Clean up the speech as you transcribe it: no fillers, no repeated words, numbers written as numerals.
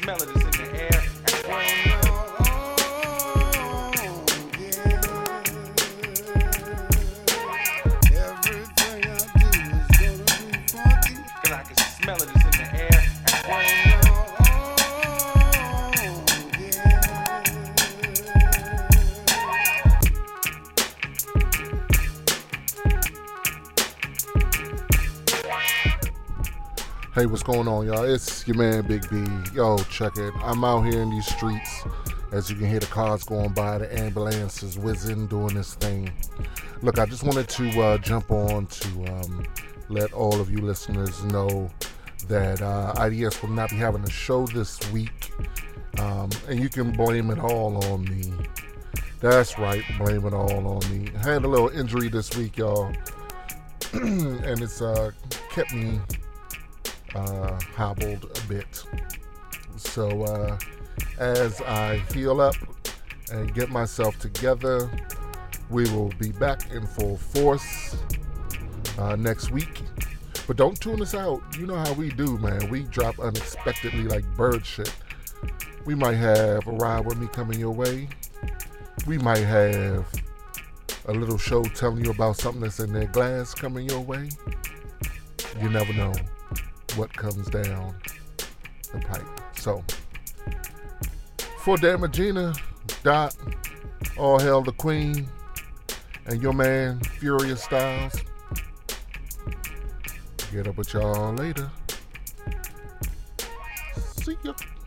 smell it, it's in the air. I can smell it, it's in the air. Hey, what's going on, y'all? It's your man, Big B. Yo, check it. I'm out here in these streets. As you can hear the cars going by, the ambulances whizzing, doing this thing. Look, I just wanted to jump on to let all of you listeners know that IDS will not be having a show this week. And you can blame it all on me. That's right, blame it all on me. I had a little injury this week, y'all. And it's kept me hobbled a bit. So as I heal up and get myself together, we will be back in full force next week. But don't tune us out. You know how we do, man. We drop unexpectedly like bird shit. We might have a Ride With Me coming your way. We might have a little show telling you about something that's in their glass coming your way. You never know what comes down the pipe. So, for Damagina, Dot, all hail the Queen, and your man, Furious Styles. Get up with y'all later. See ya.